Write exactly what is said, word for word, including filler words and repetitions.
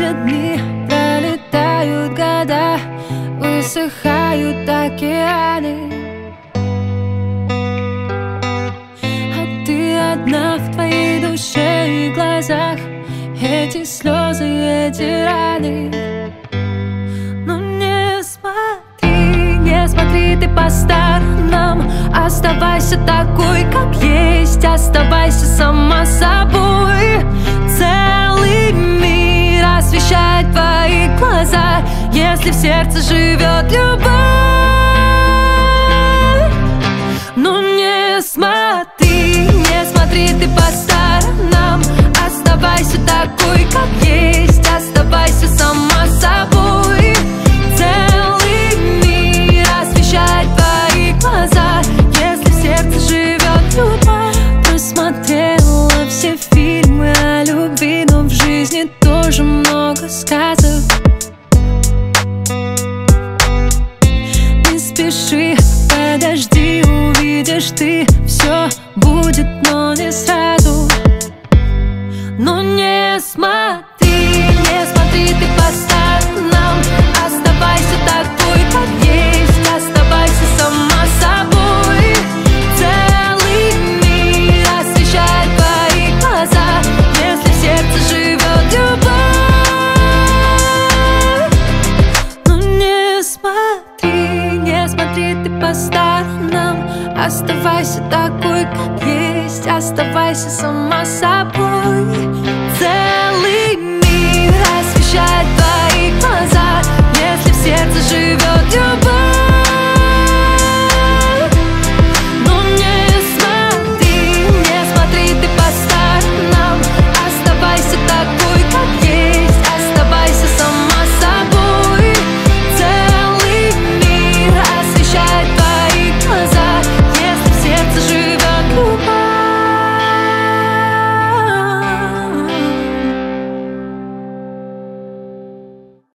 Проходят дни, пролетают года, высыхают океаны, а ты одна в твоей душе и глазах. Эти слезы, эти раны. Но не смотри, не смотри ты по сторонам. Оставайся такой, как есть, оставайся сама собой. Целый мир освещает твои глаза, если в сердце живет любовь. Но не смотри, не смотри ты по сторонам. Оставайся такой, как есть, оставайся сама собой. Целый мир освещает твои глаза, если в сердце живет любовь. Просмотрела все фильмы о любви, но в жизни тоже много сказок. Не спеши, подожди, увидишь ты, все будет, но не сразу. Но не смотри,